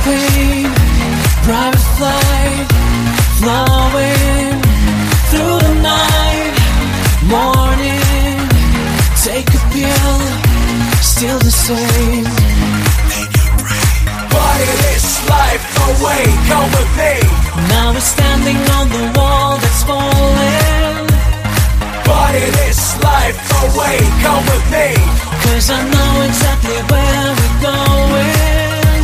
pain, private flight, flowing through the night. Morning, take a pill, still the same. Party this life away, come with me. Now we're standing on the wall that's falling. Party this life away, come with me. 'Cause I know exactly where we're going.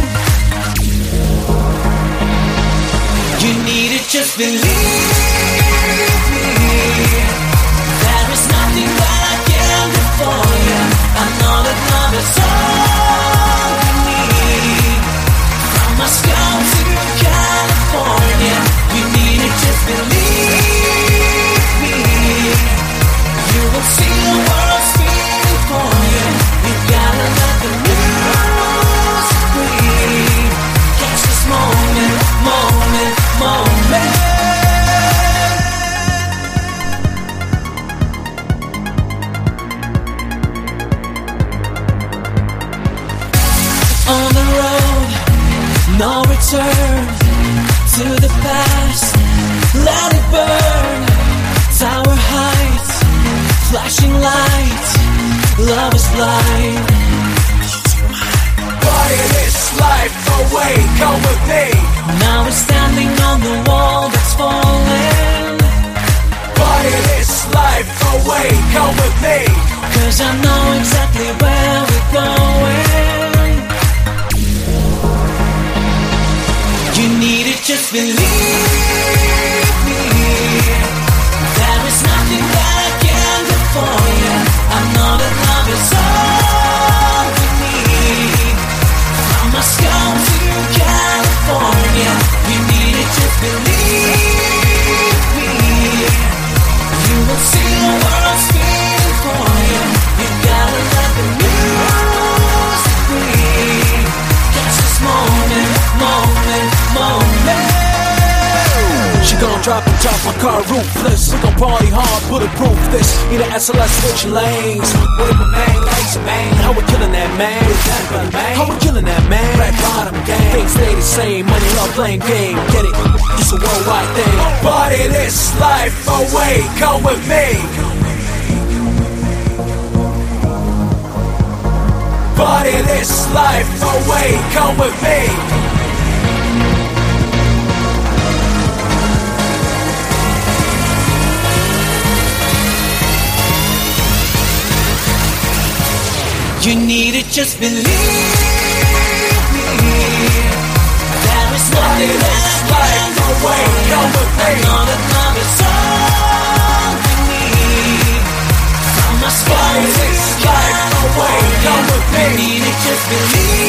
You need to just believe me. There is nothing that I can do for you. I know that love is all we need. From Moscow to California, you need to just believe me. You will see the world spinning for you. You gotta let the music breathe. Catch this moment, moment, moment. On the road, no return to the past. Let it burn. Tower heights, flashing lights. Love is blind. Party this life away, come with me. Now we're standing on the wall that's falling. Party this life away, come with me. 'Cause I know exactly where we're going. You need to just believe me. There is nothing that I can do for you. I know that love is all we need. From Moscow to California, you need to just believe me. You will see the world spinning for you. You gotta let the music breathe. Catch this moment, moment, moment. She gon' drop the top my car roofless. We gon' party hard, bulletproof this. Need an SLS switching lanes. What up, man? Thanks, man. How we killing that, man? How we killing that, man? Red bottom gang. Things stay the same. Money, love, playing game. Get it? It's a worldwide thing. Party this life away, come with me. Party this life away, come with me. You need to just believe me. There is nothing that I can do for you. I know that love is all we need. From my spirit, Party this life away, come with me. you need to just believe